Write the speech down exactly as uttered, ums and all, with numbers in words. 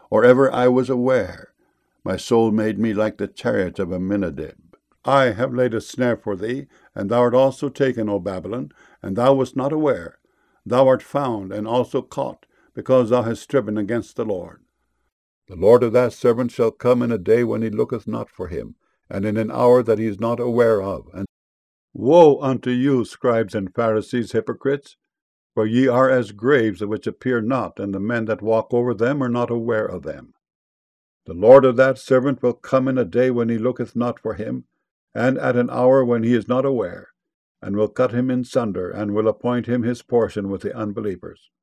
or ever I was aware. My soul made me like the chariots of Aminadab. I have laid a snare for thee, and thou art also taken, O Babylon, and thou wast not aware. Thou art found, and also caught, because thou hast striven against the Lord. The Lord of that servant shall come in a day when he looketh not for him, and in an hour that he is not aware of. And woe unto you, scribes and Pharisees, hypocrites! For ye are as graves which appear not, and the men that walk over them are not aware of them. The Lord of that servant will come in a day when he looketh not for him, and at an hour when he is not aware, and will cut him in sunder, and will appoint him his portion with the unbelievers.